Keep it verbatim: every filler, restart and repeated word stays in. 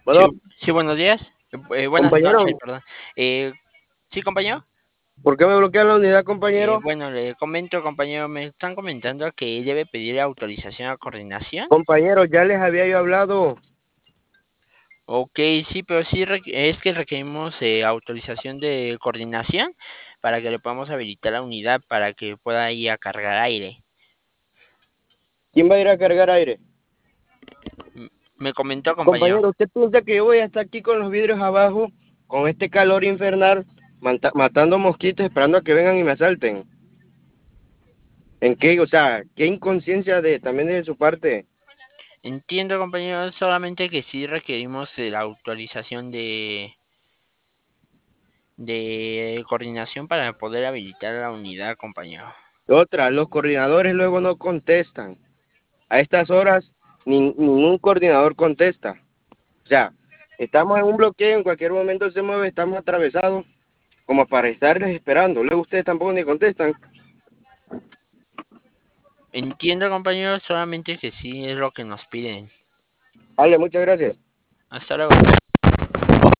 Sí, Bueno, sí, buenos días. Eh, buenas noches, compañero, perdón. Eh, sí, compañero. ¿por qué me bloquean la unidad, Eh, compañero? bueno, le comento, compañero, me están comentando que debe pedir autorización a coordinación. Compañero, ya les había yo hablado. Ok, sí, pero sí requ- es que requerimos eh, autorización de coordinación para que le podamos habilitar la unidad para que pueda ir a cargar aire. ¿Quién va a ir a cargar aire? M- Me comentó, compañero. Compañero, ¿usted piensa que yo voy a estar aquí con los vidrios abajo, con este calor infernal, manta- matando mosquitos, esperando a que vengan y me asalten? ¿En qué? O sea, qué inconsciencia de también de su parte. Entiendo, compañero, solamente que sí requerimos eh, la autorización de, de coordinación para poder habilitar la unidad, compañero. Otra, los coordinadores luego no contestan. A estas horas, nin- ningún coordinador contesta. O sea, estamos en un bloqueo, en cualquier momento se mueve, estamos atravesados, como para estarles esperando. Luego ustedes tampoco ni contestan. Entiendo, compañero, solamente que sí es lo que nos piden. Vale, muchas gracias. Hasta luego.